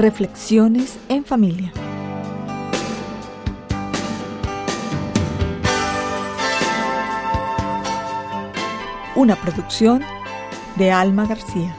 Reflexiones en familia. Una producción de Alma García.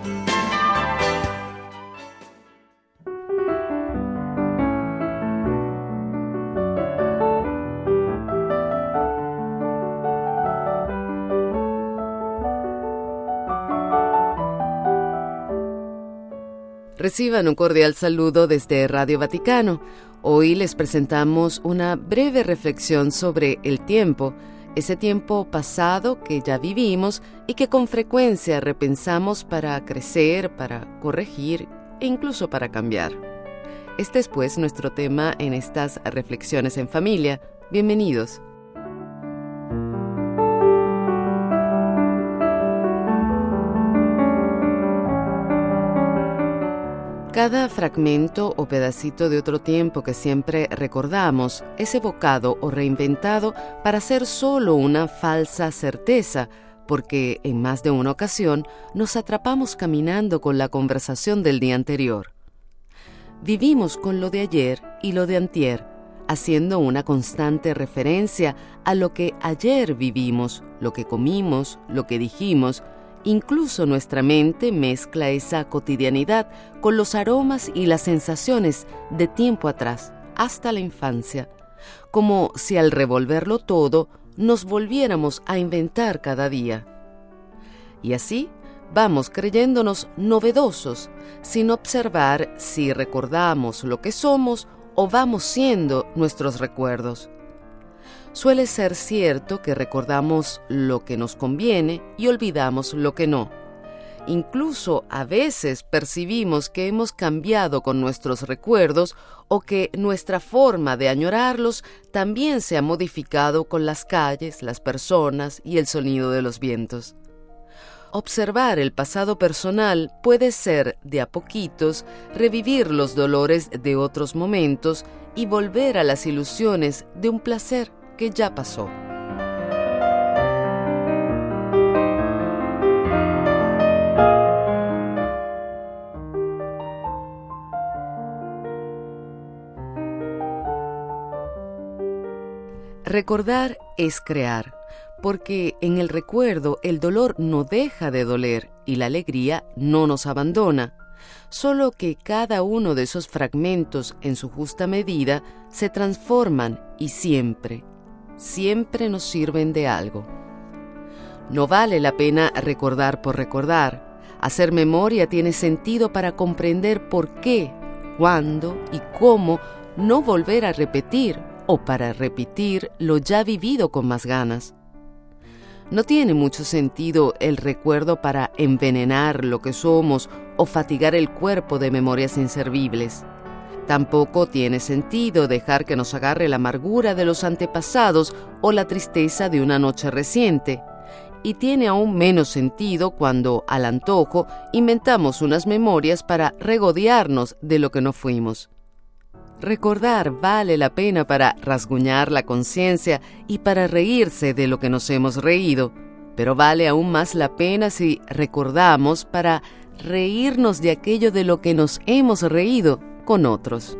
Reciban un cordial saludo desde Radio Vaticano. Hoy les presentamos una breve reflexión sobre el tiempo, ese tiempo pasado que ya vivimos y que con frecuencia repensamos para crecer, para corregir e incluso para cambiar. Este es pues nuestro tema en estas reflexiones en familia. Bienvenidos. Cada fragmento o pedacito de otro tiempo que siempre recordamos es evocado o reinventado para ser solo una falsa certeza, porque en más de una ocasión nos atrapamos caminando con la conversación del día anterior. Vivimos con lo de ayer y lo de antier, haciendo una constante referencia a lo que ayer vivimos, lo que comimos, lo que dijimos. Incluso nuestra mente mezcla esa cotidianidad con los aromas y las sensaciones de tiempo atrás, hasta la infancia, como si al revolverlo todo nos volviéramos a inventar cada día. Y así vamos creyéndonos novedosos, sin observar si recordamos lo que somos o vamos siendo nuestros recuerdos. Suele ser cierto que recordamos lo que nos conviene y olvidamos lo que no. Incluso a veces percibimos que hemos cambiado con nuestros recuerdos o que nuestra forma de añorarlos también se ha modificado con las calles, las personas y el sonido de los vientos. Observar el pasado personal puede ser, de a poquitos, revivir los dolores de otros momentos y volver a las ilusiones de un placer que ya pasó. Recordar es crear, porque en el recuerdo el dolor no deja de doler y la alegría no nos abandona, solo que cada uno de esos fragmentos en su justa medida se transforman y siempre nos sirven de algo. No vale la pena recordar por recordar. Hacer memoria tiene sentido para comprender por qué, cuándo y cómo no volver a repetir o para repetir lo ya vivido con más ganas. No tiene mucho sentido el recuerdo para envenenar lo que somos o fatigar el cuerpo de memorias inservibles. Tampoco tiene sentido dejar que nos agarre la amargura de los antepasados o la tristeza de una noche reciente. Y tiene aún menos sentido cuando, al antojo, inventamos unas memorias para regodearnos de lo que no fuimos. Recordar vale la pena para rasguñar la conciencia y para reírse de lo que nos hemos reído, pero vale aún más la pena si recordamos para reírnos de aquello de lo que nos hemos reído con otros.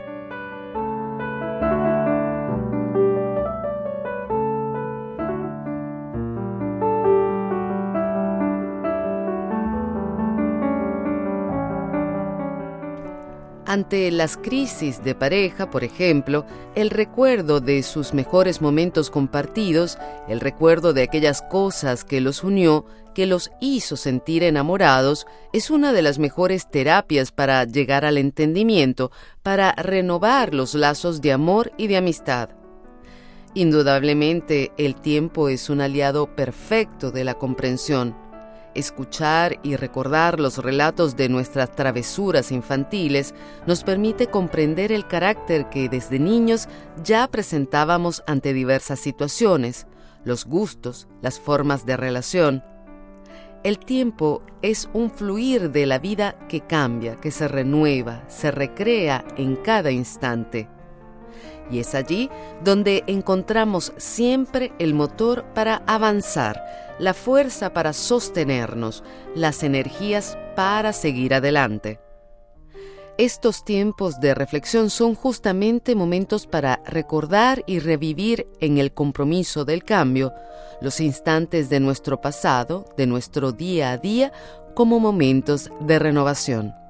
Ante las crisis de pareja, por ejemplo, el recuerdo de sus mejores momentos compartidos, el recuerdo de aquellas cosas que los unió, que los hizo sentir enamorados, es una de las mejores terapias para llegar al entendimiento, para renovar los lazos de amor y de amistad. Indudablemente, el tiempo es un aliado perfecto de la comprensión. Escuchar y recordar los relatos de nuestras travesuras infantiles nos permite comprender el carácter que desde niños ya presentábamos ante diversas situaciones, los gustos, las formas de relación. El tiempo es un fluir de la vida que cambia, que se renueva, se recrea en cada instante. Y es allí donde encontramos siempre el motor para avanzar, la fuerza para sostenernos, las energías para seguir adelante. Estos tiempos de reflexión son justamente momentos para recordar y revivir en el compromiso del cambio los instantes de nuestro pasado, de nuestro día a día, como momentos de renovación.